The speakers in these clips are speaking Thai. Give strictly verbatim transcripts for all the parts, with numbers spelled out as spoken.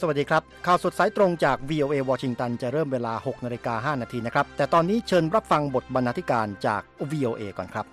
วัสดีครับข่าวสดสายตรงจาก วี โอ เอ วอชิงตันจะเริ่มเวลา หกนาฬิกาห้านาทีนะครับแต่ตอนนี้เชิญรับฟังบทบรรณาธิการจาก วี โอ เอ ก่อนครับ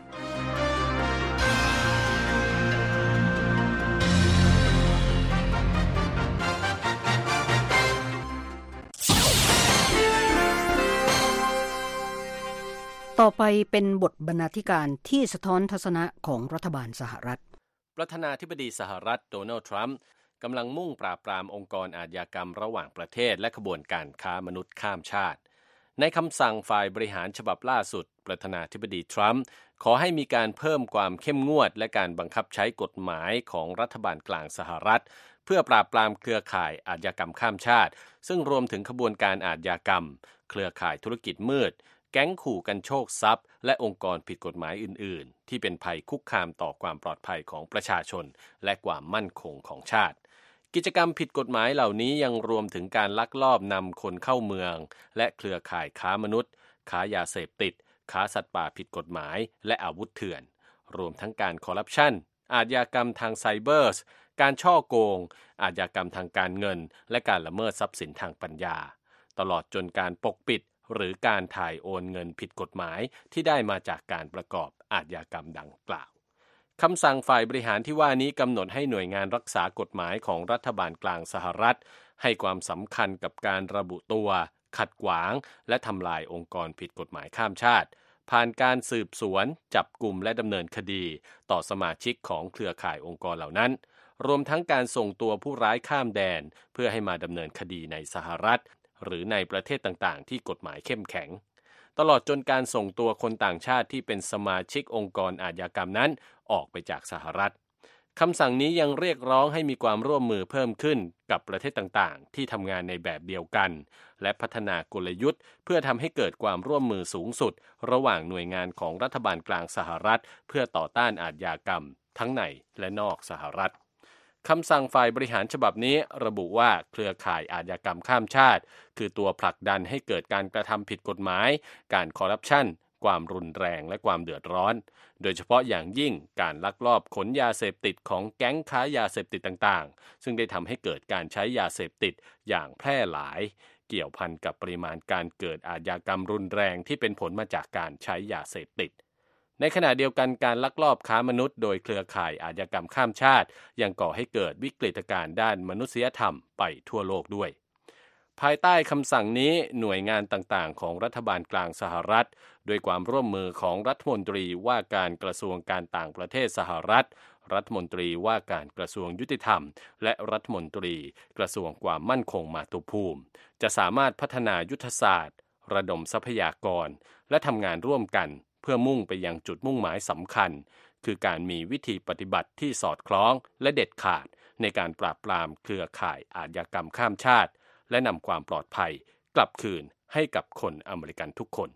ต่อไปเป็นบทบรรณาธิการที่สะท้อนทัศนะของรัฐบาลสหรัฐประธานาธิบดีสหรัฐโดนัลด์ทรัมป์กำลังมุ่งปราบปรามองค์กรอาชญากรรมระหว่างประเทศและขบวนการค้ามนุษย์ข้ามชาติในคำสั่งฝ่ายบริหารฉบับล่าสุดประธานาธิบดีทรัมป์ขอให้มีการเพิ่มความเข้มงวดและการบังคับใช้กฎหมายของรัฐบาลกลางสหรัฐเพื่อปราบปรามเครือข่ายอาชญากรรมข้ามชาติซึ่งรวมถึงขบวนการอาชญากรรมเครือข่ายธุรกิจมืดแก๊งขู่กันโชคทรัพย์และองค์กรผิดกฎหมายอื่นๆที่เป็นภัยคุกคามต่อความปลอดภัยของประชาชนและความมั่นคงของชาติกิจกรรมผิดกฎหมายเหล่านี้ยังรวมถึงการลักลอบนำคนเข้าเมืองและเครือข่ายค้ามนุษย์ค้ายาเสพติดค้าสัตว์ป่าผิดกฎหมายและอาวุธเถื่อนรวมทั้งการคอร์รัปชันอาชญากรรมทางไซเบอร์การฉ้อโกงอาชญากรรมทางการเงินและการละเมิดทรัพย์สินทางปัญญาตลอดจนการปกปิดหรือการถ่ายโอนเงินผิดกฎหมายที่ได้มาจากการประกอบอาชญากรรมดังกล่าวคำสั่งฝ่ายบริหารที่ว่านี้กำหนดให้หน่วยงานรักษากฎหมายของรัฐบาลกลางสหรัฐให้ความสำคัญกับการระบุตัวขัดขวางและทำลายองค์กรผิดกฎหมายข้ามชาติผ่านการสืบสวนจับกุมและดำเนินคดีต่อสมาชิกของเครือข่ายองค์กรเหล่านั้นรวมทั้งการส่งตัวผู้ร้ายข้ามแดนเพื่อให้มาดำเนินคดีในสหรัฐหรือในประเทศต่างๆที่กฎหมายเข้มแข็งตลอดจนการส่งตัวคนต่างชาติที่เป็นสมาชิกองค์กรอาชญากรรมนั้นออกไปจากสหรัฐคำสั่งนี้ยังเรียกร้องให้มีความร่วมมือเพิ่มขึ้นกับประเทศต่างๆที่ทำงานในแบบเดียวกันและพัฒนากลยุทธ์เพื่อทำให้เกิดความร่วมมือสูงสุดระหว่างหน่วยงานของรัฐบาลกลางสหรัฐเพื่อต่อต้านอาชญากรรมทั้งในและนอกสหรัฐคำสั่งฝ่ายบริหารฉบับนี้ระบุว่าเครือข่ายอาชญากรรมข้ามชาติคือตัวผลักดันให้เกิดการกระทำผิดกฎหมายการคอร์รัปชันความรุนแรงและความเดือดร้อนโดยเฉพาะอย่างยิ่งการลักลอบขนยาเสพติดของแก๊งค้ายาเสพติดต่างๆซึ่งได้ทำให้เกิดการใช้ยาเสพติดอย่างแพร่หลายเกี่ยวพันกับปริมาณการเกิดอาชญากรรมรุนแรงที่เป็นผลมาจากการใช้ยาเสพติดในขณะเดียวกันการลักลอบค้ามนุษย์โดยเครือข่ายอาชญากรรมข้ามชาติยังก่อให้เกิดวิกฤตการณ์ด้านมนุษยธรรมไปทั่วโลกด้วยภายใต้คำสั่งนี้หน่วยงานต่างๆของรัฐบาลกลางสหรัฐด้วยความร่วมมือของรัฐมนตรีว่าการกระทรวงการต่างประเทศสหรัฐรัฐมนตรีว่าการกระทรวงยุติธรรมและรัฐมนตรีกระทรวงความมั่นคงมาตุภูมิจะสามารถพัฒนายุทธศาสตร์ระดมทรัพยากรและทำงานร่วมกันเพื่อมุ่งไปยังจุดมุ่งหมายสำคัญคือการมีวิธีปฏิบัติที่สอดคล้องและเด็ดขาดในการปราบปรามเครือข่ายอาชญากรรมข้ามชาติและนำความปลอดภัยกลับคืนให้กับคนอเมริกันทุกคน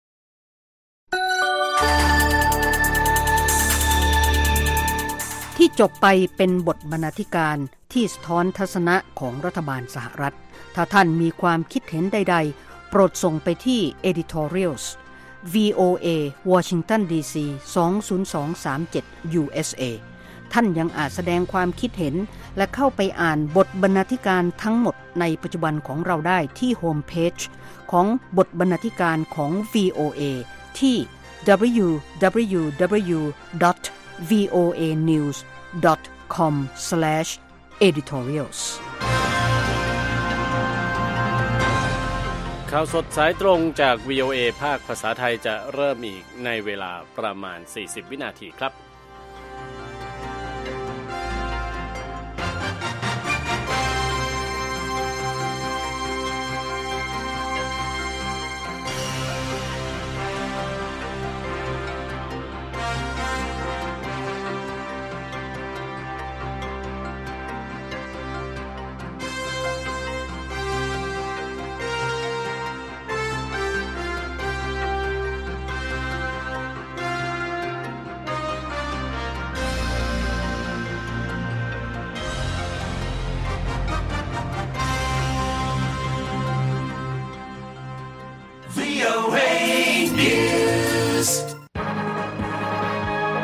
ที่จบไปเป็นบทบรรณาธิการที่สะท้อนทัศนะของรัฐบาลสหรัฐถ้าท่านมีความคิดเห็นใดๆโปรดส่งไปที่ editorials วี โอ เอ Washington ดี ซี สอง ศูนย์ สอง สาม เจ็ด ยู เอส เอ ท่านยังอาจแสดงความคิดเห็นและเข้าไปอ่านบทบรรณาธิการทั้งหมดในปัจจุบันของเราได้ที่โฮมเพจของบทบรรณาธิการของ วี โอ เอ ที่ ดับเบิลยู ดับเบิลยู ดับเบิลยู ดอท วี โอ เอ นิวส์ ดอท คอม สแลช เอดิทอเรียลส์ข่าวสดสายตรงจาก วี โอ เอ ภาคภาษาไทยจะเริ่มอีกในเวลาประมาณสี่สิบวินาทีครับ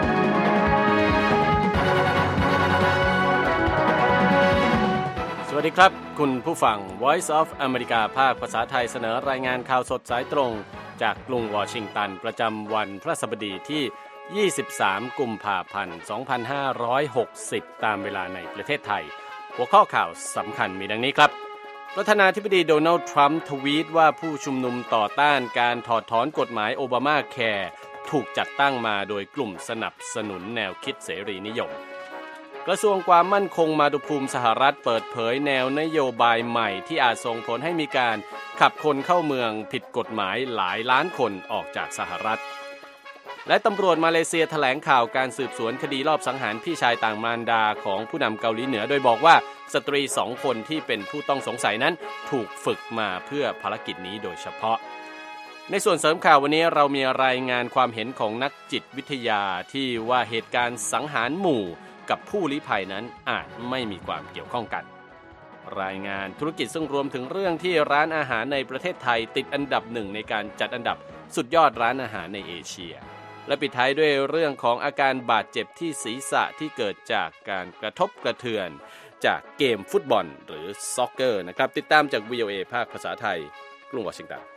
สวัสดีครับคุณผู้ฟัง Voice of America ภาคภาษาไทยเสนอรายงานข่าวสดสายตรงจากกรุงวอชิงตันประจำวันพฤหัสบดีที่ยี่สิบสามกุมภาพันธ์สองพันห้าร้อยหกสิบตามเวลาในประเทศไทยหัวข้อข่าวสำคัญมีดังนี้ครับประธานาธิบดีโดนัลด์ทรัมป์ทวีตว่าผู้ชุมนุมต่อต้านการถอดถอนกฎหมายโอบามาแคร์ถูกจัดตั้งมาโดยกลุ่มสนับสนุนแนวคิดเสรีนิยมกระทรวงความมั่นคงมาตุภูมิสหรัฐเปิดเผยแนวนโยบายใหม่ที่อาจส่งผลให้มีการขับคนเข้าเมืองผิดกฎหมายหลายล้านคนออกจากสหรัฐและตำรวจมาเลเซียแถลงข่าวการสืบสวนคดีลอบสังหารพี่ชายต่างมารดาของผู้นำเกาหลีเหนือโดยบอกว่าสตรีสองคนที่เป็นผู้ต้องสงสัยนั้นถูกฝึกมาเพื่อภารกิจนี้โดยเฉพาะในส่วนเสริมข่าววันนี้เรามีรายงานความเห็นของนักจิตวิทยาที่ว่าเหตุการณ์สังหารหมู่กับผู้ลี้ภัยนั้นอาจไม่มีความเกี่ยวข้องกันรายงานธุรกิจซึ่งรวมถึงเรื่องที่ร้านอาหารในประเทศไทยติดอันดับหนึ่งในการจัดอันดับสุดยอดร้านอาหารในเอเชียและปิดท้ายด้วยเรื่องของอาการบาดเจ็บที่ศีรษะที่เกิดจากการกระทบกระเทือนจากเกมฟุตบอลหรือซ็อกเกอร์นะครับติดตามจาก วี โอ เอ ภาคภาษาไทยกรุงวอชิงตัน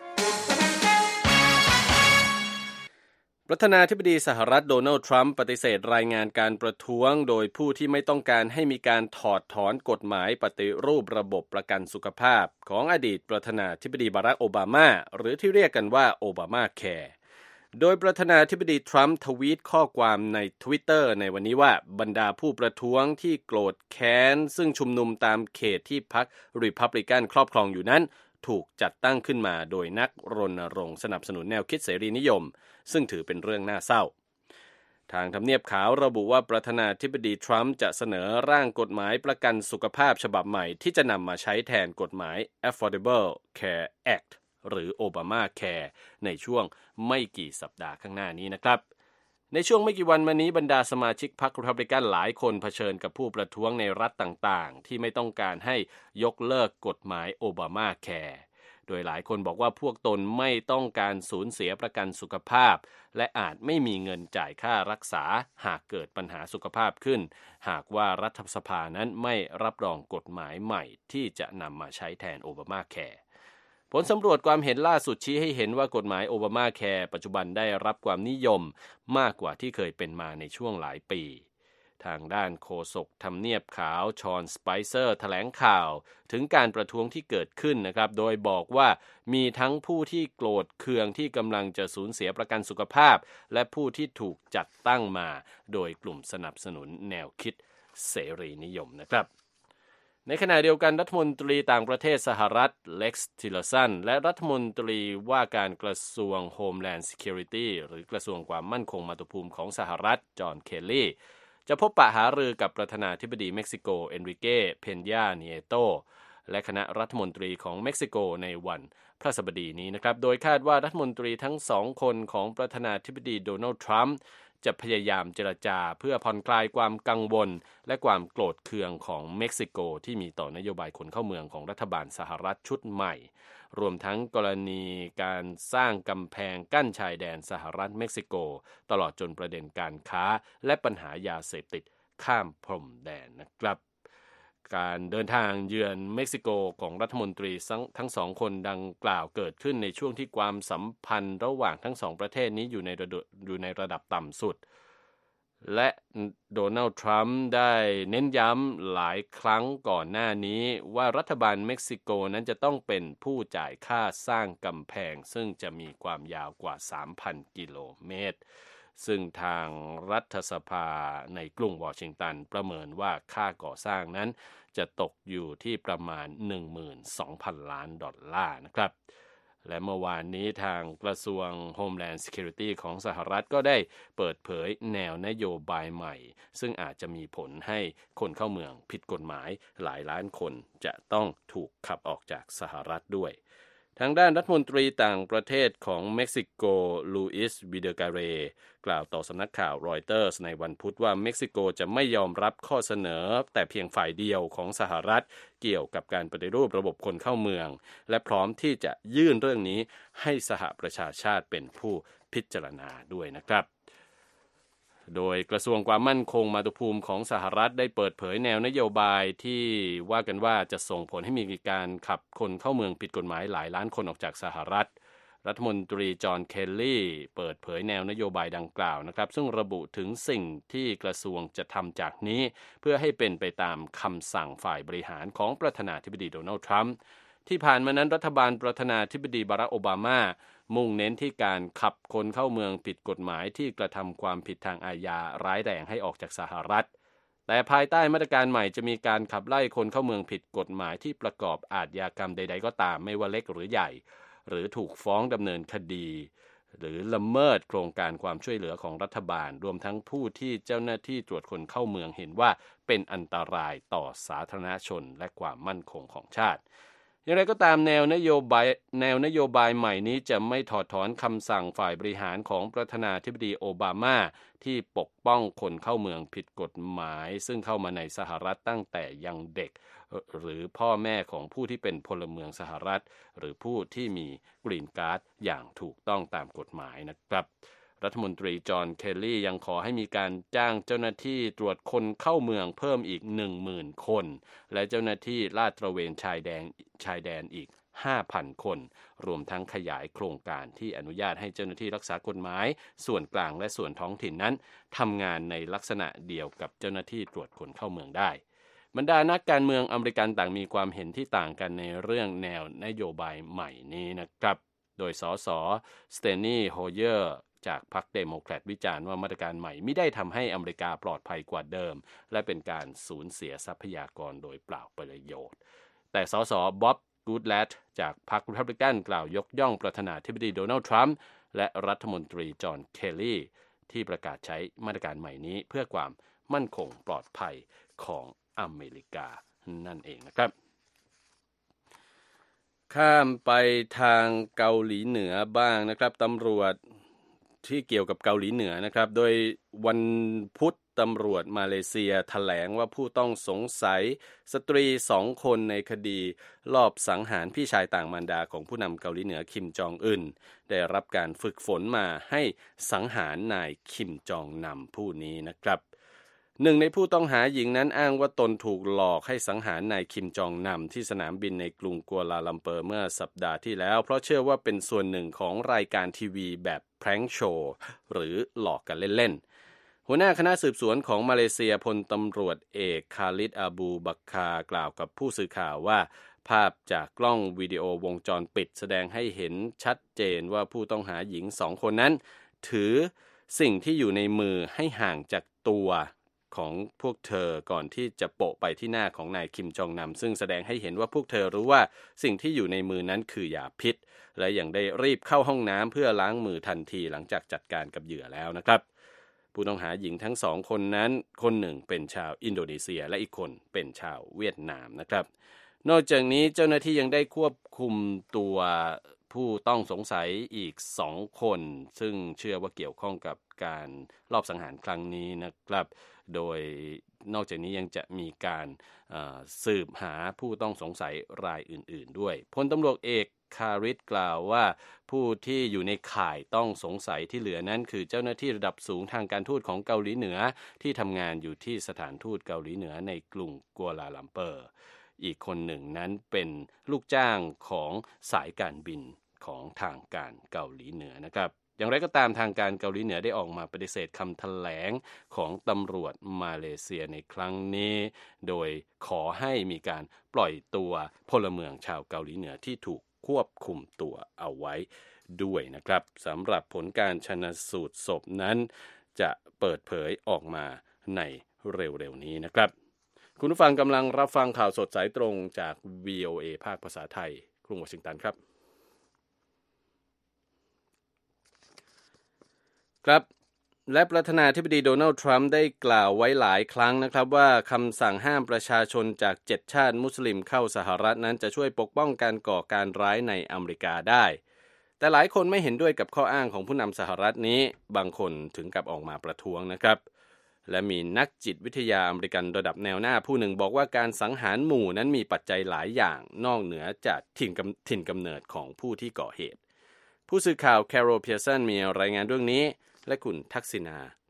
ประธานาธิบดีสหรัฐโดนัลด์ทรัมป์ปฏิเสธรายงานการประท้วงโดยผู้ที่ไม่ต้องการให้มีการถอดถอนกฎหมายปฏิรูประบบประกันสุขภาพของอดีตประธานาธิบดีบารักโอบามาหรือที่เรียกกันว่าโอบามาแคร์โดยประธานาธิบดีทรัมป์ทวีตข้อความใน Twitter ในวันนี้ว่าบรรดาผู้ประท้วงที่โกรธแค้นซึ่งชุมนุมตามเขตที่พรรครีพับลิกันครอบครองอยู่นั้นถูกจัดตั้งขึ้นมาโดยนักรณรงค์สนับสนุนแนวคิดเสรีนิยมซึ่งถือเป็นเรื่องน่าเศร้าทางทำเนียบขาวระบุว่าประธานาธิบดีทรัมป์จะเสนอร่างกฎหมายประกันสุขภาพฉบับใหม่ที่จะนำมาใช้แทนกฎหมาย Affordable Care Act หรือ Obama Care ในช่วงไม่กี่สัปดาห์ข้างหน้านี้นะครับในช่วงไม่กี่วันมานี้บรรดาสมาชิกพรรครีพับลิกันหลายคนเผชิญกับผู้ประท้วงในรัฐต่างๆที่ไม่ต้องการให้ยกเลิกกฎหมาย Obama Careโดยหลายคนบอกว่าพวกตนไม่ต้องการสูญเสียประกันสุขภาพและอาจไม่มีเงินจ่ายค่ารักษาหากเกิดปัญหาสุขภาพขึ้นหากว่ารัฐสภานั้นไม่รับรองกฎหมายใหม่ที่จะนำมาใช้แทนโอบามาแคร์ผลสำรวจความเห็นล่าสุดชี้ให้เห็นว่ากฎหมายโอบามาแคร์ปัจจุบันได้รับความนิยมมากกว่าที่เคยเป็นมาในช่วงหลายปีทางด้านโฆษกทำเนียบขาวชอนสไปเซอร์แถลงข่าวถึงการประท้วงที่เกิดขึ้นนะครับโดยบอกว่ามีทั้งผู้ที่โกรธเคืองที่กำลังจะสูญเสียประกันสุขภาพและผู้ที่ถูกจัดตั้งมาโดยกลุ่มสนับสนุนแนวคิดเสรีนิยมนะครับในขณะเดียวกันรัฐมนตรีต่างประเทศสหรัฐเล็กซ์ทิลเลอร์สันและรัฐมนตรีว่าการกระทรวง Homeland Security หรือกระทรวงความมั่นคงมาตุภูมิของสหรัฐจอห์นเคลลี่จะพบปะหารือกับประธานาธิบดีเม็กซิโกเอนริเก้เพนญาเนียโตและคณะรัฐมนตรีของเม็กซิโกในวันพฤหัสบดีนี้นะครับโดยคาดว่ารัฐมนตรีทั้งสองคนของประธานาธิบดีโดนัลด์ทรัมป์จะพยายามเจรจาเพื่อผ่อนคลายความกังวลและความโกรธเคืองของเม็กซิโกที่มีต่อนโยบายคนเข้าเมืองของรัฐบาลสหรัฐชุดใหม่รวมทั้งกรณีการสร้างกำแพงกั้นชายแดนสหรัฐเม็กซิโกตลอดจนประเด็นการค้าและปัญหายาเสพติดข้ามพรมแดนนะครับการเดินทางเยือนเม็กซิโกของรัฐมนตรีทั้งสองคนดังกล่าวเกิดขึ้นในช่วงที่ความสัมพันธ์ระหว่างทั้งสองประเทศนี้อยู่ในระดับอยู่ในระดับต่ำสุดและโดนัลด์ทรัมป์ได้เน้นย้ำหลายครั้งก่อนหน้านี้ว่ารัฐบาลเม็กซิโกนั้นจะต้องเป็นผู้จ่ายค่าสร้างกำแพงซึ่งจะมีความยาวกว่า สามพัน กิโลเมตรซึ่งทางรัฐสภาในกรุงวอชิงตันประเมินว่าค่าก่อสร้างนั้นจะตกอยู่ที่ประมาณ หนึ่งหมื่นสองพัน ล้านดอลลาร์นะครับและเมื่อวานนี้ทางกระทรวง Homeland Security ของสหรัฐก็ได้เปิดเผยแนวนโยบายใหม่ซึ่งอาจจะมีผลให้คนเข้าเมืองผิดกฎหมายหลายล้านคนจะต้องถูกขับออกจากสหรัฐด้วยทางด้านรัฐมนตรีต่างประเทศของเม็กซิโกลูอิสวิเดกาเรกล่าวต่อสำนักข่าวรอยเตอร์สในวันพุธว่าเม็กซิโกจะไม่ยอมรับข้อเสนอแต่เพียงฝ่ายเดียวของสหรัฐเกี่ยวกับการปฏิรูประบบคนเข้าเมืองและพร้อมที่จะยื่นเรื่องนี้ให้สหประชาชาติเป็นผู้พิจารณาด้วยนะครับโดยกระทรวงความมั่นคงมาตุภูมิของสหรัฐได้เปิดเผยแนวนโยบายที่ว่ากันว่าจะส่งผลให้มีการขับคนเข้าเมืองผิดกฎหมายหลายล้านคนออกจากสหรัฐรัฐมนตรีจอห์นเคลลี่เปิดเผยแนวนโยบายดังกล่าวนะครับซึ่งระบุถึงสิ่งที่กระทรวงจะทำจากนี้เพื่อให้เป็นไปตามคำสั่งฝ่ายบริหารของประธานาธิบดีโดนัลด์ทรัมป์ที่ผ่านมานั้นรัฐบาลประธานาธิบดีบารักโอบามามุ่งเน้นที่การขับคนเข้าเมืองผิดกฎหมายที่กระทำความผิดทางอาญาร้ายแรงให้ออกจากสหรัฐแต่ภายใต้มาตรการใหม่จะมีการขับไล่คนเข้าเมืองผิดกฎหมายที่ประกอบอาชญากรรมใดๆก็ตามไม่ว่าเล็กหรือใหญ่หรือถูกฟ้องดำเนินคดีหรือละเมิดโครงการความช่วยเหลือของรัฐบาลรวมทั้งผู้ที่เจ้าหน้าที่ตรวจคนเข้าเมืองเห็นว่าเป็นอันตรายต่อสาธารณชนและความมั่นคงของชาติอย่างไรก็ตามแนวนโยบายแนวนโยบายใหม่นี้จะไม่ถอดถอนคำสั่งฝ่ายบริหารของประธานาธิบดีโอบามาที่ปกป้องคนเข้าเมืองผิดกฎหมายซึ่งเข้ามาในสหรัฐตั้งแต่ยังเด็กหรือพ่อแม่ของผู้ที่เป็นพลเมืองสหรัฐหรือผู้ที่มีกรีนการ์ดอย่างถูกต้องตามกฎหมายนะครับรัฐมนตรีจอห์นเคลลี่ยังขอให้มีการจ้างเจ้าหน้าที่ตรวจคนเข้าเมืองเพิ่มอีก หนึ่งหมื่น คนและเจ้าหน้าที่ลาดตระเวนชายแดนชายแดนอีก ห้าพัน คนรวมทั้งขยายโครงการที่อนุญาตให้เจ้าหน้าที่รักษากฎหมายส่วนกลางและส่วนท้องถิ่นนั้นทำงานในลักษณะเดียวกับเจ้าหน้าที่ตรวจคนเข้าเมืองได้บรรดานักการเมืองอเมริกันต่างมีความเห็นที่ต่างกันในเรื่องแนวนโยบายใหม่นี้นะครับโดยสสสเตนีโฮเยอร์จากพรรคเดโมแครตวิจารณ์ว่ามาตรการใหม่ไม่ได้ทำให้อเมริกาปลอดภัยกว่าเดิมและเป็นการสูญเสียทรัพยากรโดยเปล่าประโยชน์แต่สสบ๊อบกูดแลดจากพรรครีพับลิกันกล่าวยกย่องประธานาธิบดีโดนัลด์ทรัมป์และรัฐมนตรีจอห์นเคลลี่ที่ประกาศใช้มาตรการใหม่นี้เพื่อความมั่นคงปลอดภัยของอเมริกานั่นเองนะครับข้ามไปทางเกาหลีเหนือบ้างนะครับตำรวจที่เกี่ยวกับเกาหลีเหนือนะครับโดยวันพุธตำรวจมาเลเซียแถลงว่าผู้ต้องสงสัยสตรีสองคนในคดีลอบสังหารพี่ชายต่างมารดาของผู้นำเกาหลีเหนือคิมจองอึนได้รับการฝึกฝนมาให้สังหารนายคิมจองนำผู้นี้นะครับหนึ่งในผู้ต้องหาหญิงนั้นอ้างว่าตนถูกหลอกให้สังหารนายคิมจองนำที่สนามบินในกรุงกัวลาลัมเปอร์เมื่อสัปดาห์ที่แล้วเพราะเชื่อว่าเป็นส่วนหนึ่งของรายการทีวีแบบแพร้งโชว์หรือหลอกกันเล่นๆหัวหน้าคณะสืบสวนของมาเลเซียพลตำรวจเอกคาลิดอาบูบักคากล่าวกับผู้สื่อข่าวว่าภาพจากกล้องวิดีโอวงจรปิดแสดงให้เห็นชัดเจนว่าผู้ต้องหาหญิงสองคนนั้นถือสิ่งที่อยู่ในมือให้ห่างจากตัวของพวกเธอก่อนที่จะโปะไปที่หน้าของนายคิมจองนำซึ่งแสดงให้เห็นว่าพวกเธอรู้ว่าสิ่งที่อยู่ในมือนั้นคือยาพิษและยังได้รีบเข้าห้องน้ำเพื่อล้างมือทันทีหลังจากจัดการกับเหยื่อแล้วนะครับผู้ต้องหาหญิงทั้งสองคนนั้นคนหนึ่งเป็นชาวอินโดนีเซียและอีกคนเป็นชาวเวียดนามนะครับนอกจากนี้เจ้าหน้าที่ยังได้ควบคุมตัวผู้ต้องสงสัยอีกสองคนซึ่งเชื่อว่าเกี่ยวข้องกับการลอบสังหารครั้งนี้นะครับโดยนอกจากนี้ยังจะมีการสืบหาผู้ต้องสงสัยรายอื่นๆด้วยพลตำรวจเอกคาริสกล่าวว่าผู้ที่อยู่ในข่ายต้องสงสัยที่เหลือนั้นคือเจ้าหน้าที่ระดับสูงทางการทูตของเกาหลีเหนือที่ทำงานอยู่ที่สถานทูตเกาหลีเหนือในกรุงกัวลาลัมเปอร์อีกคนหนึ่งนั้นเป็นลูกจ้างของสายการบินของทางการเกาหลีเหนือนะครับอย่างไรก็ตามทางการเกาหลีเหนือได้ออกมาปฏิเสธคำแถลงของตำรวจมาเลเซียในครั้งนี้โดยขอให้มีการปล่อยตัวพลเมืองชาวเกาหลีเหนือที่ถูกควบคุมตัวเอาไว้ด้วยนะครับสำหรับผลการชันสูตรศพนั้นจะเปิดเผยออกมาในเร็วๆนี้นะครับคุณผู้ฟังกำลังรับฟังข่าวสดสายตรงจาก วี โอ เอ ภาคภาษาไทยกรุงวอชิงตันครับครับและประธานาธิบดีโดนัลด์ทรัมป์ได้กล่าวไว้หลายครั้งนะครับว่าคำสั่งห้ามประชาชนจากเจ็ดชาติมุสลิมเข้าสหรัฐนั้นจะช่วยปกป้องการก่อการร้ายในอเมริกาได้แต่หลายคนไม่เห็นด้วยกับข้ออ้างของผู้นำสหรัฐนี้บางคนถึงกับออกมาประท้วงนะครับและมีนักจิตวิทยาอเมริกันระดับแนวหน้าผู้หนึ่งบอกว่าการสังหารหมู่นั้นมีปัจจัยหลายอย่างนอกเหนือจากถิ่นกำถิ่นกำเนิดของผู้ที่ก่อเหตุผู้สื่อข่าวแคโรล เพียร์สันมีรายงานเรื่องนี้และคุณทักษิณา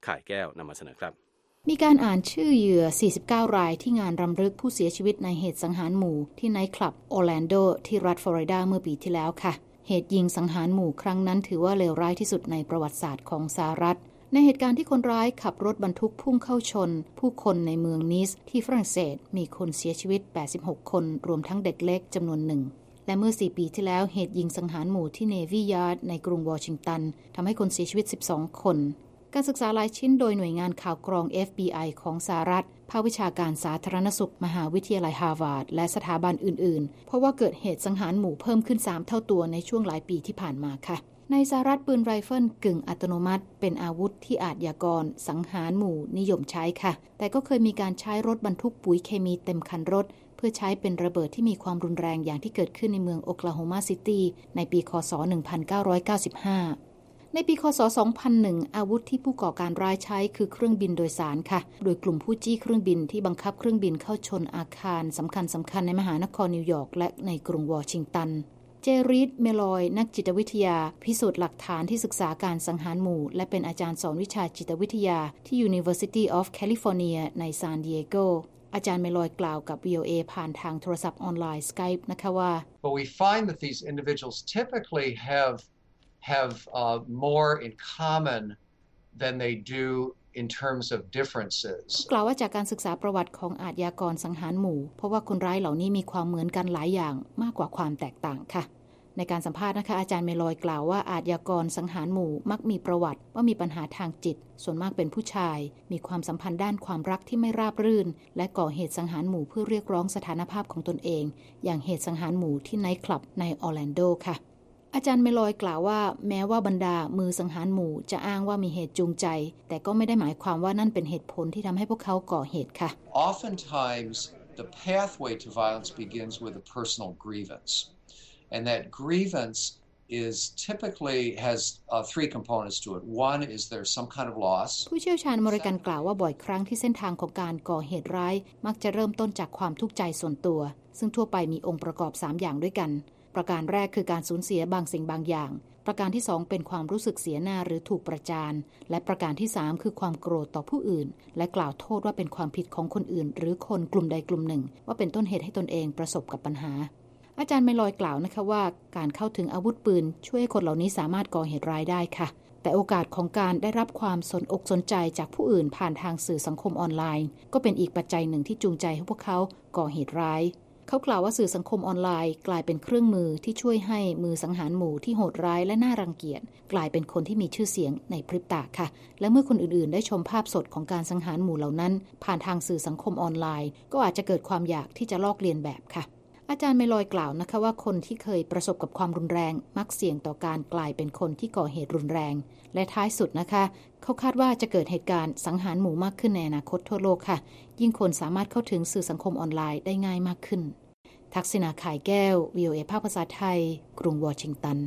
ข่ายแก้วนำมาเสนอครับมีการอ่านชื่อเหยื่อสี่สิบเก้ารายที่งานรำลึกผู้เสียชีวิตในเหตุสังหารหมู่ที่ไนท์คลับออร์แลนโดที่รัฐฟลอริดาเมื่อปีที่แล้วค่ะเหตุยิงสังหารหมู่ครั้งนั้นถือว่าเลวร้ายที่สุดในประวัติศาสตร์ของสหรัฐในเหตุการณ์ที่คนร้ายขับรถบรรทุกพุ่งเข้าชนผู้คนในเมืองนีสที่ฝรั่งเศสมีคนเสียชีวิตแปดสิบหกคนรวมทั้งเด็กเล็กจำนวนหนึ่งและเมื่อสี่ปีที่แล้วเหตุยิงสังหารหมู่ที่เนวี่ยาร์ดในกรุงวอชิงตันทำให้คนเสียชีวิตสิบสองคนการศึกษาหลายชิ้นโดยหน่วยงานข่าวกรอง เอฟ บี ไอ ของสหรัฐภาควิชาการสาธารณสุขมหาวิทยาลัยฮาร์วาร์ดและสถาบันอื่นๆเพราะว่าเกิดเหตุสังหารหมู่เพิ่มขึ้นสามเท่าตัวในช่วงหลายปีที่ผ่านมาค่ะในสหรัฐปืนไรเฟิลกึ่งอัตโนมัติเป็นอาวุธที่อาชญากรสังหารหมู่นิยมใช้ค่ะแต่ก็เคยมีการใช้รถบรรทุกปุ๋ยเคมีเต็มคันรถเพื่อใช้เป็นระเบิดที่มีความรุนแรงอย่างที่เกิดขึ้นในเมืองโอคลาโฮมาซิตี้ในปีค.ศ. หนึ่งพันเก้าร้อยเก้าสิบห้าในปีค.ศ. สองพันหนึ่งอาวุธที่ผู้ก่อการร้ายใช้คือเครื่องบินโดยสารค่ะโดยกลุ่มผู้จี้เครื่องบินที่บังคับเครื่องบินเข้าชนอาคารสำคัญสำคัญในมหานครนิวยอร์กและในกรุงวอชิงตันเจรีดเมลอยนักจิตวิทยาพิสูจน์หลักฐานที่ศึกษาการสังหารหมู่และเป็นอาจารย์สอนวิชาจิตวิทยาที่ University of California ในซานดิเอโกอาจารย์เมลอยกล่าวกับ วี โอ เอ ผ่านทางโทรศัพท์ออนไลน์ Skype นะคะว่า But we find that these individuals typically have have uh, more in common than they do in terms of differences กล่าวว่าจากการศึกษาประวัติของอาชญากรสังหารหมู่เพราะว่าคนร้ายเหล่านี้มีความเหมือนกันหลายอย่างมากกว่าความแตกต่างค่ะในการสัมภาษณ์นะคะอาจารย์เมลอยกล่าวว่าอาชญากรสังหารหมู่มักมีประวัติว่ามีปัญหาทางจิตส่วนมากเป็นผู้ชายมีความสัมพันธ์ด้านความรักที่ไม่ราบรื่นและก่อเหตุสังหารหมู่เพื่อเรียกร้องสถานภาพของตนเองอย่างเหตุสังหารหมู่ที่ไนท์คลับในออร์แลนโดค่ะอาจารย์เมลอยกล่าวว่าแม้ว่าบรรดามือสังหารหมู่จะอ้างว่ามีเหตุจูงใจแต่ก็ไม่ได้หมายความว่านั่นเป็นเหตุผลที่ทำให้พวกเขาก่อเหตุค่ะ Oftentimes the pathway to violence begins with a personal grievance and that grievance is typically has uh, three components to it. One is there's some kind of loss. ผู้เชี่ยวชาญอเมริกันกล่าวว่าบ่อยครั้งที่เส้นทางของการก่อเหตุร้ายมักจะเริ่มต้นจากความทุกข์ใจส่วนตัวซึ่งทั่วไปมีองค์ประกอบสามอย่างด้วยกันประการแรกคือการสูญเสียบางสิ่งบางอย่างประการที่สองเป็นความรู้สึกเสียหน้าหรือถูกประจานและประการที่สามคือความโกรธต่อผู้อื่นและกล่าวโทษว่าเป็นความผิดของคนอื่นหรือคนกลุ่มใดกลุ่มหนึ่งว่าเป็นต้นเหตุให้ตนเองประสบกับปัญหาอาจารย์เมลอยกล่าวนะคะว่าการเข้าถึงอาวุธปืนช่วยให้คนเหล่านี้สามารถก่อเหตุร้ายได้ค่ะแต่โอกาสของการได้รับความสนอกสนใจจากผู้อื่นผ่านทางสื่อสังคมออนไลน์ก็เป็นอีกปัจจัยหนึ่งที่จูงใจให้พวกเขาก่อเหตุร้ายเขากล่าวว่าสื่อสังคมออนไลน์กลายเป็นเครื่องมือที่ช่วยให้มือสังหารหมู่ที่โหดร้ายและน่ารังเกียจกลายเป็นคนที่มีชื่อเสียงในพริบตาค่ะและเมื่อคนอื่นๆได้ชมภาพสดของการสังหารหมู่เหล่านั้นผ่านทางสื่อสังคมออนไลน์ก็อาจจะเกิดความอยากที่จะลอกเลียนแบบค่ะอาจารย์เมลอยกล่าวนะคะว่าคนที่เคยประสบกับความรุนแรงมักเสี่ยงต่อการกลายเป็นคนที่ก่อเหตุรุนแรงและท้ายสุดนะคะเขาคาดว่าจะเกิดเหตุการณ์สังหารหมู่มากขึ้นในอนาคตทั่วโลกค่ะยิ่งคนสามารถเข้าถึงสื่อสังคมออนไลน์ได้ง่ายมากขึ้นทักษิณาข่ายแก้ว วี โอ เอ ภาคภาษาไทยกรุงวอชิงตัน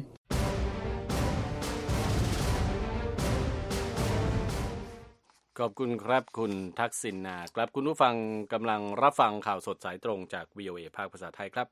ขอบคุณครับคุณทักษิณาครับคุณผู้ฟังกำลังรับฟังข่าวสดสายตรงจาก วี โอ เอ ภาคภาษาไทยครับ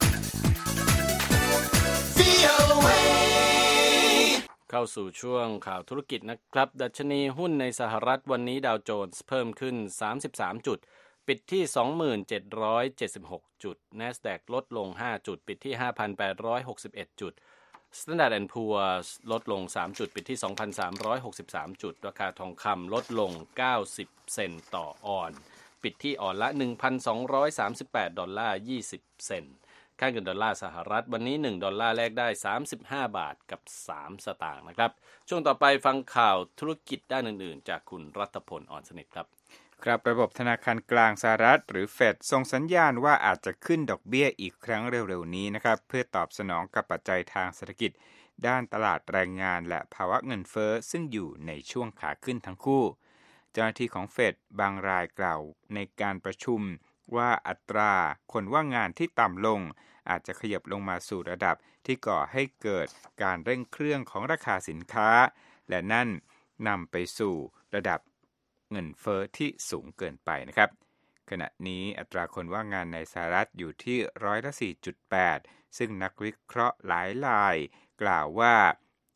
เข้าสู่ช่วงข่าวธุรกิจนะครับดัชนีหุ้นในสหรัฐวันนี้ดาวโจนส์เพิ่มขึ้นสามสิบสามจุดปิดที่ สองหมื่นเจ็ดร้อยเจ็ดสิบหก จุด NASDAQ ลดลงห้าจุดปิดที่ ห้าพันแปดร้อยหกสิบเอ็ด จุด Standard แอนด์ Poor's ลดลงสามจุดปิดที่ สองพันสามร้อยหกสิบสาม จุดราคาทองคำลดลงเก้าสิบเซนต์ต่อออนซ์ปิดที่ออนละ หนึ่งพันสองร้อยสามสิบแปดดอลลาร์ยี่สิบเซนต์ค่าเงินดอลลาร์สหรัฐวันนี้หนึ่งดอลลาร์แลกได้สามสิบห้าบาทกับสามสตางค์นะครับช่วงต่อไปฟังข่าวธุรกิจด้านอื่นๆจากคุณรัตพลอ่อนสนิทครับครับระบบธนาคารกลางสหรัฐหรือเฟดส่งสัญญาณว่าอาจจะขึ้นดอกเบี้ยอีกครั้งเร็วๆนี้นะครับเพื่อตอบสนองกับปัจจัยทางเศรษฐกิจด้านตลาดแรงงานและภาวะเงินเฟ้อซึ่งอยู่ในช่วงขาขึ้นทั้งคู่เจ้าหน้าที่ของเฟดบางรายกล่าวในการประชุมว่าอัตราคนว่างงานที่ต่ำลงอาจจะขยับลงมาสู่ระดับที่ก่อให้เกิดการเร่งเครื่องของราคาสินค้าและนั่นนำไปสู่ระดับเงินเฟ้อที่สูงเกินไปนะครับขณะนี้อัตราคนว่างงานในสหรัฐอยู่ที่ร้อยละ สี่จุดแปด ซึ่งนักวิเคราะห์หลายรายกล่าวว่า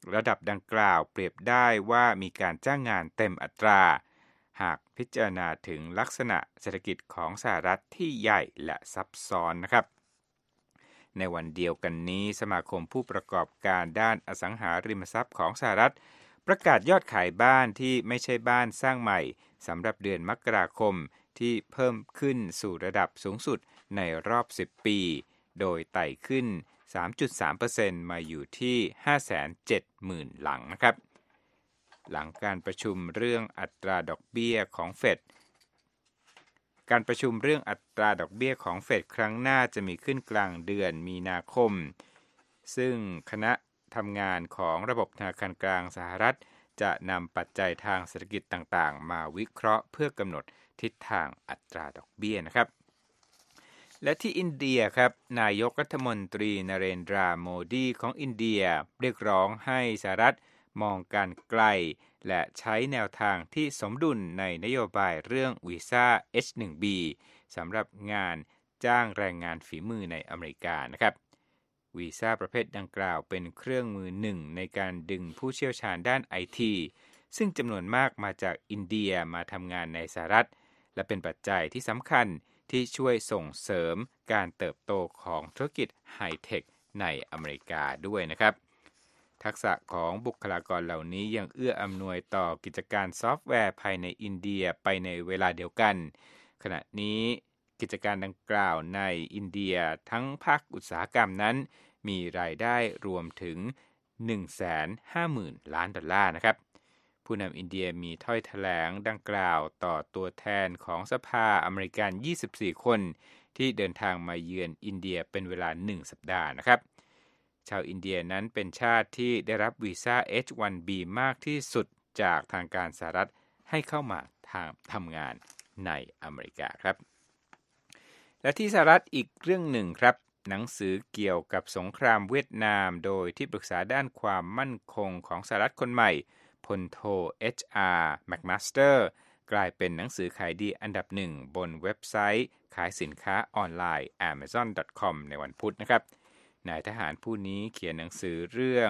ระดับดังกล่าวเปรียบได้ว่ามีการจ้างงานเต็มอัตราหากพิจารณาถึงลักษณะเศรษฐกิจของสหรัฐที่ใหญ่และซับซ้อนนะครับในวันเดียวกันนี้สมาคมผู้ประกอบการด้านอสังหาริมทรัพย์ของสหรัฐประกาศยอดขายบ้านที่ไม่ใช่บ้านสร้างใหม่สำหรับเดือนมกราคมที่เพิ่มขึ้นสู่ระดับสูงสุดในรอบสิบปีโดยไต่ขึ้น สามจุดสามเปอร์เซ็นต์ มาอยู่ที่ ห้าแสนเจ็ดหมื่น หลังนะครับหลังการประชุมเรื่องอัตราดอกเบี้ยของเฟดการประชุมเรื่องอัตราดอกเบี้ยของเฟดครั้งหน้าจะมีขึ้นกลางเดือนมีนาคมซึ่งคณะทำงานของระบบธนาคารกลางสหรัฐจะนำปัจจัยทางเศรษฐกิจต่างๆมาวิเคราะห์เพื่อกำหนดทิศทางอัตราดอกเบี้ยนะครับและที่อินเดียครับนายกรัฐมนตรีนเรนทราโมดีของอินเดียเรียกร้องให้สหรัฐมองการไกลและใช้แนวทางที่สมดุลในนโยบายเรื่องวีซ่า เอช วัน บี สำหรับงานจ้างแรงงานฝีมือในอเมริกานะครับวีซ่าประเภทดังกล่าวเป็นเครื่องมือหนึ่งในการดึงผู้เชี่ยวชาญด้าน ไอ ที ซึ่งจำนวนมากมาจากอินเดียมาทำงานในสหรัฐและเป็นปัจจัยที่สำคัญที่ช่วยส่งเสริมการเติบโตของธุรกิจไฮเทคในอเมริกาด้วยนะครับทักษะของบุคลากรเหล่านี้ยังเอื้ออำนวยต่อกิจการซอฟต์แวร์ภายในอินเดียไปในเวลาเดียวกันขณะนี้กิจการดังกล่าวในอินเดียทั้งภาคอุตสาหกรรมนั้นมีรายได้รวมถึง หนึ่งแสนห้าหมื่น ล้านดอลลาร์นะครับผู้นำอินเดียมีถ้อยแถลงดังกล่าวต่อตัวแทนของสภาอเมริกันยี่สิบสี่คนที่เดินทางมาเยือนอินเดียเป็นเวลาหนึ่งสัปดาห์นะครับชาวอินเดียนั้นเป็นชาติที่ได้รับวีซ่า เอช วัน บี มากที่สุดจากทางการสหรัฐให้เข้ามาทำงานในอเมริกาครับและที่สหรัฐอีกเรื่องหนึ่งครับหนังสือเกี่ยวกับสงครามเวียดนามโดยที่ปรึกษาด้านความมั่นคงของสหรัฐคนใหม่พลโท เอช อาร์ McMaster กลายเป็นหนังสือขายดีอันดับหนึ่งบนเว็บไซต์ขายสินค้าออนไลน์ แอมะซอน ดอท คอม ในวันพุธนะครับนายทหารผู้นี้เขียนหนังสือเรื่อง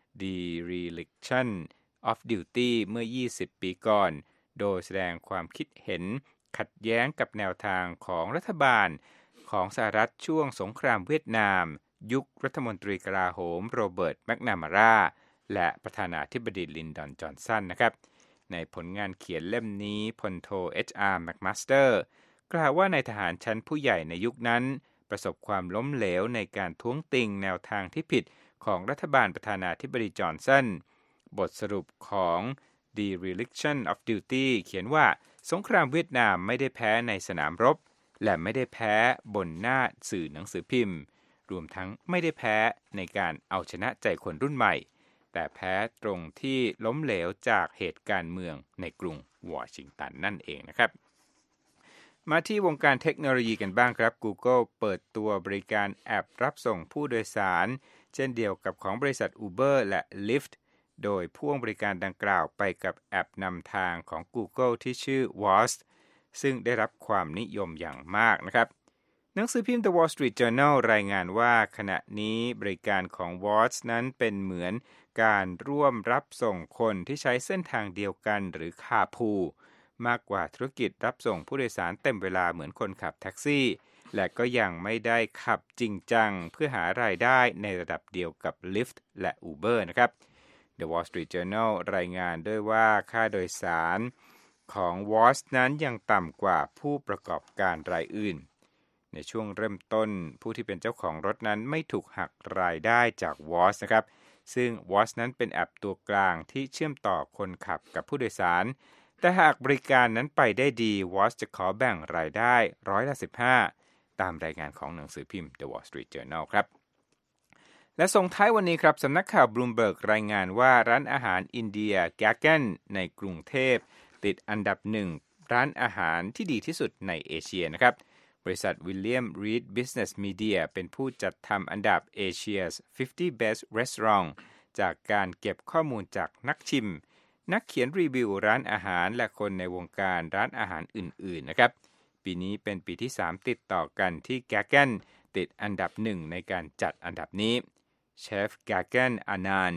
Dereliction of Duty เมื่อยี่สิบปีก่อนโดยแสดงความคิดเห็นขัดแย้งกับแนวทางของรัฐบาลของสหรัฐช่วงสงครามเวียดนามยุครัฐมนตรีกลาโหมโรเบิร์ตแมคนามาราและประธานาธิบดีลินดอนจอห์นสันนะครับในผลงานเขียนเล่มนี้พลโท เอช อาร์ McMaster กล่าวว่านายทหารชั้นผู้ใหญ่ในยุคนั้นประสบความล้มเหลวในการท้วงติงแนวทางที่ผิดของรัฐบาลประธานาธิบดีจอห์นสันบทสรุปของ Dereliction of Duty เขียนว่าสงครามเวียดนามไม่ได้แพ้ในสนามรบและไม่ได้แพ้บนหน้าสื่อหนังสือพิมพ์รวมทั้งไม่ได้แพ้ในการเอาชนะใจคนรุ่นใหม่แต่แพ้ตรงที่ล้มเหลวจากเหตุการณ์เมืองในกรุงวอชิงตันนั่นเองนะครับมาที่วงการเทคโนโลยีกันบ้างครับ Google เปิดตัวบริการแอปรับส่งผู้โดยสารเช่นเดียวกับของบริษัท Uber และ Lyft โดยพ่วงบริการดังกล่าวไปกับแอปนำทางของ Google ที่ชื่อ Watch ซึ่งได้รับความนิยมอย่างมากนะครับหนังสือพิมพ์ The Wall Street Journal รายงานว่าขณะนี้บริการของ Watch นั้นเป็นเหมือนการร่วมรับส่งคนที่ใช้เส้นทางเดียวกันหรือคาร์พูลมากกว่าธุรกิจรับส่งผู้โดยสารเต็มเวลาเหมือนคนขับแท็กซี่และก็ยังไม่ได้ขับจริงจังเพื่อหารายได้ในระดับเดียวกับ Lyft และ Uber นะครับ The Wall Street Journal รายงานด้วยว่าค่าโดยสารของ Watch นั้นยังต่ำกว่าผู้ประกอบการรายอื่นในช่วงเริ่มต้นผู้ที่เป็นเจ้าของรถนั้นไม่ถูกหักรายได้จาก Watch นะครับซึ่ง Watch นั้นเป็นแอปตัวกลางที่เชื่อมต่อคนขับกับผู้โดยสารแต่หากบริการนั้นไปได้ดี Watch จะขอแบ่งรายได้ร้อยละสิบห้าตามรายงานของหนังสือพิมพ์ The Wall Street Journal ครับและส่งท้ายวันนี้ครับสำนักข่าว Bloomberg รายงานว่าร้านอาหารอินเดีย Gagan ในกรุงเทพติดอันดับหนึ่งร้านอาหารที่ดีที่สุดในเอเชียนะครับบริษัท William Reed Business Media เป็นผู้จัดทำอันดับ Asia's ห้าสิบ Best Restaurant จากการเก็บข้อมูลจากนักชิมนักเขียนรีวิวร้านอาหารและคนในวงการร้านอาหารอื่นๆนะครับปีนี้เป็นปีที่สามติดต่อกันที่ Gagan ติดอันดับหนึ่งในการจัดอันดับนี้เชฟ Gagan Anand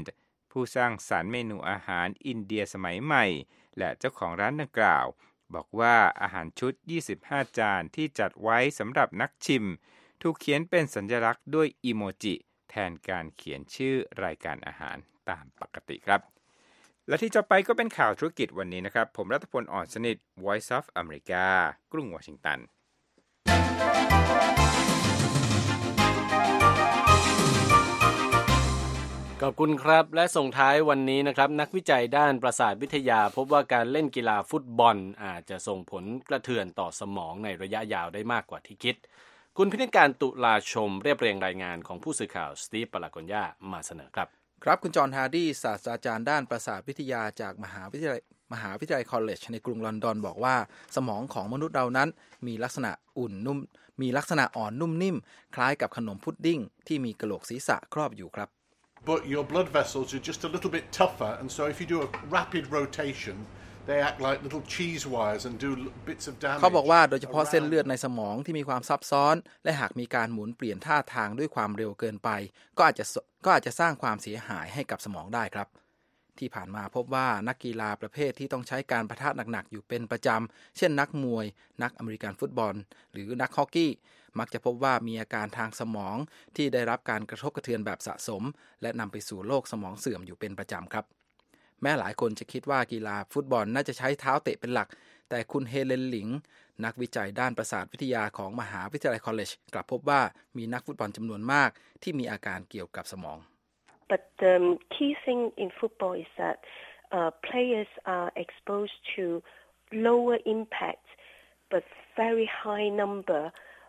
ผู้สร้างสรรค์เมนูอาหารอินเดียสมัยใหม่และเจ้าของร้านดังกล่าวบอกว่าอาหารชุดยี่สิบห้าจานที่จัดไว้สำหรับนักชิมถูกเขียนเป็นสัญลักษณ์ด้วยอีโมจิแทนการเขียนชื่อรายการอาหารตามปกติครับและที่จะไปก็เป็นข่าวธุรกิจวันนี้นะครับผมรัตพล อ่อนสนิท Voice of America กรุงวอชิงตันขอบคุณครับและส่งท้ายวันนี้นะครับนักวิจัยด้านประสาทวิทยาพบว่าการเล่นกีฬาฟุตบอลอาจจะส่งผลกระเทือนต่อสมองในระยะยาวได้มากกว่าที่คิดคุณพินิจการตุลาชมเรียบเรียงรายงานของผู้สื่อข่าวสตีฟปาลากอนยามาเสนอครับครับคุณจอห์นฮาร์ดี้ศาสตราจารย์ด้านประสาทวิทยาจากมหาวิทยาลัยมหาวิทยาลัยคอลเลจในกรุงลอนดอนบอกว่าสมองของมนุษย์เรานั้นมีลักษณะอุ่นนุ่มมีลักษณะอ่อนนุ่มนิ่มคล้ายกับขนมพุดดิ้งที่มีกะโหลกศีรษะครอบอยู่ครับ But your blood vessels are just a little bit tougher and so if you do a rapid rotation they act like little cheese wires and do bits of damage เขาบอกว่าโดยเฉพาะเส้นเลือดในสมองที่มีความซับซ้อนและหากมีการหมุนเปลี่ยนท่าทางด้วยความเร็วเกินไปก็อาจจะก็อาจจะสร้างความเสียหายให้กับสมองได้ครับที่ผ่านมาพบว่านักกีฬาประเภทที่ต้องใช้การปะทะหนักๆอยู่เป็นประจำเช่นนักมวยนักอเมริกันฟุตบอลหรือนักฮอกกี้มักจะพบว่ามีอาการทางสมองที่ได้รับการกระทบกระเทือนแบบสะสมและนำไปสู่โรคสมองเสื่อมอยู่เป็นประจำครับแม้หลายคนจะคิดว่ากีฬาฟุตบอลน่าจะใช้เท้าเตะเป็นหลักแต่คุณเฮเลนหลิงนักวิจัยด้านประสาทวิทยาของมหาวิทยาลัยคอลเลจกลับพบว่ามีนักฟุตบอลจำนวนมากที่มีอาการเกี่ยวกับสมอง But the key thing in football is that uh, players are exposed to lower impact but very high number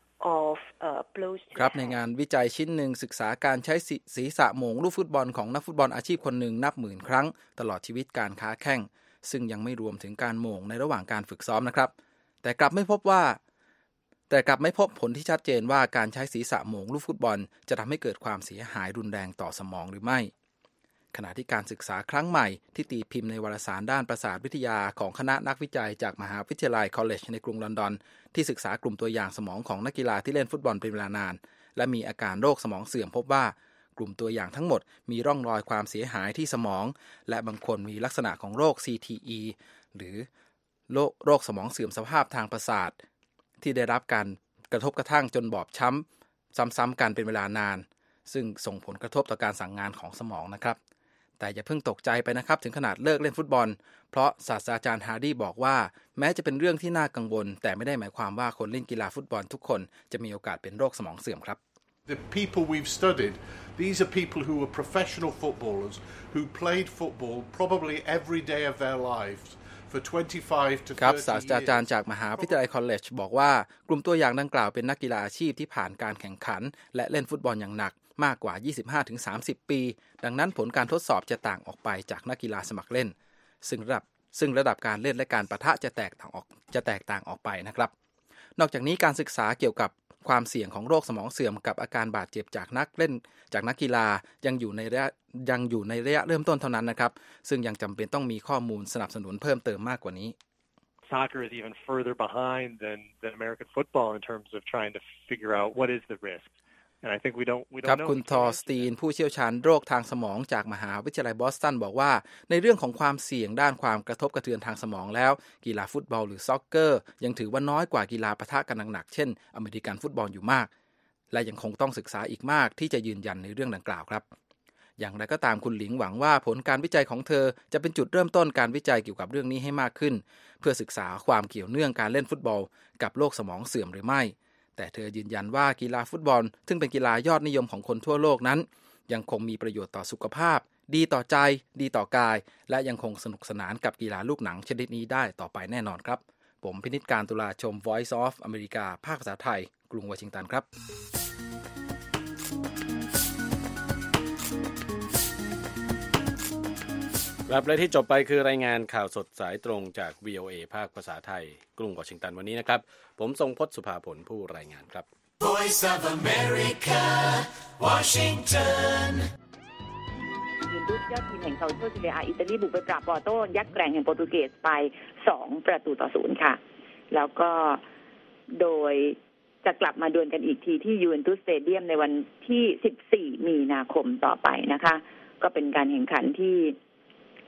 of uh, blows to ครับในงานวิจัยชิ้นหนึ่งศึกษาการใช้ศีรษะโหม่งลูกฟุตบอลของนักฟุตบอลอาชีพคนหนึ่งนับหมื่นครั้งตลอดชีวิตการค้าแข้งซึ่งยังไม่รวมถึงการโหม่งในระหว่างการฝึกซ้อมนะครับแต่กลับไม่พบว่าแต่กลับไม่พบผลที่ชัดเจนว่าการใช้ศีรษะโหม่งลูกฟุตบอลจะทำให้เกิดความเสียหายรุนแรงต่อสมองหรือไม่ขณะที่การศึกษาครั้งใหม่ที่ตีพิมพ์ในวารสารด้านประสาทวิทยาของคณะนักวิจัยจากมหาวิทยาลัยคอลเลจในกรุงลอนดอนที่ศึกษากลุ่มตัวอย่างสมองของนักกีฬาที่เล่นฟุตบอลเป็นเวลานานและมีอาการโรคสมองเสื่อมพบว่ากลุ่มตัวอย่างทั้งหมดมีร่องรอยความเสียหายที่สมองและบางคนมีลักษณะของโรค ซี ที อี หรือโรคโรคสมองเสื่อมสภาพทางประสาทที่ได้รับการกระทบกระทั่งจนบอบช้ำซ้ำๆกันเป็นเวลานานซึ่งส่งผลกระทบต่อการสั่งงานของสมองนะครับแต่อย่าเพิ่งตกใจไปนะครับถึงขนาดเลิกเล่นฟุตบอลเพราะศาสตราจารย์ฮาร์ดี้บอกว่าแม้จะเป็นเรื่องที่น่ากังวลแต่ไม่ได้หมายความว่าคนเล่นกีฬาฟุตบอลทุกคนจะมีโอกาสเป็นโรคสมองเสื่อมครับ The people we've studied these are people who were professional footballers who played football probably every day of their lives for twenty-five to thirty ครับศาสตราจารย์จากมหาวิทยาลัยคอลเลจบอกว่ากลุ่มตัวอย่างดังกล่าวเป็นนักกีฬาอาชีพที่ผ่านการแข่งขันและเล่นฟุตบอลอย่างหนักมากกว่า ยี่สิบห้าถึงสามสิบ ปีดังนั้นผลการทดสอบจะต่างออกไปจากนักกีฬาสมัครเล่นซึ่งระดับซึ่งระดับการเล่นและการปะทะจะแตกต่างออกจะแตกต่างออกไปนะครับนอกจากนี้การศึกษาเกี่ยวกับความเสี่ยงของโรคสมองเสื่อมกับอาการบาดเจ็บจากนักเล่นจากนักกีฬายังอยู่ในระยะยังอยู่ในระยะเริ่มต้นเท่านั้นนะครับซึ่งยังจำเป็นต้องมีข้อมูลสนับสนุนเพิ่มเติมมากกว่านี้ Soccer is even further behind than than American football in terms of trying to figure out what is the risk and I think we don't we don't ครับ know คุณทอสตีนผู้เชี่ยวชาญโรคทางสมองจากมหาวิทยาลัยบอสตันบอกว่าในเรื่องของความเสี่ยงด้านความกระทบกระเทือนทางสมองแล้วกีฬาฟุตบอลหรือซ็อกเกอร์ยังถือว่าน้อยกว่ากีฬาปะทะกันหนักๆเช่นอเมริกันฟุตบอลอยู่มากและยังคงต้องศึกษาอีกมากที่จะยืนยันในเรื่องดังกล่าวครับอย่างไรก็ตามคุณหลิงหวังว่าผลการวิจัยของเธอจะเป็นจุดเริ่มต้นการวิจัยเกี่ยวกับเรื่องนี้ให้มากขึ้นเพื่อศึกษาความเกี่ยวเนื่องการเล่นฟุตบอลกับโรคสมองเสื่อมหรือไม่แต่เธอยืนยันว่ากีฬาฟุตบอลซึ่งเป็นกีฬายอดนิยมของคนทั่วโลกนั้นยังคงมีประโยชน์ต่อสุขภาพดีต่อใจดีต่อกายและยังคงสนุกสนานกับกีฬาลูกหนังชนิดนี้ได้ต่อไปแน่นอนครับผมพินิจการตุลาชม Voice of America ภาคภาษาไทยกรุงวอชิงตันครับครับและที่จบไปคือรายงานข่าวสดสายตรงจาก วี โอ เอ ภาคภาษาไทยกรุงวอชิงตันวันนี้นะครับผมทรงพจน์สุภาผลผู้รายงานครับ Voice of America Washington ยูเวนตุสยอดทีมแห่งเซาโตซีเรียอิตาลีบุกไปปราบปอร์โตยักษ์แกร่งแห่งโปรตุเกสไปสองประตูต่อศูนย์ค่ะแล้วก็โดยจะกลับมาดวลกันอีกทีที่ยูเวนตุสสเตเดียมในวันที่สิบสี่มีนาคมต่อไปนะคะก็เป็นการแข่งขันที่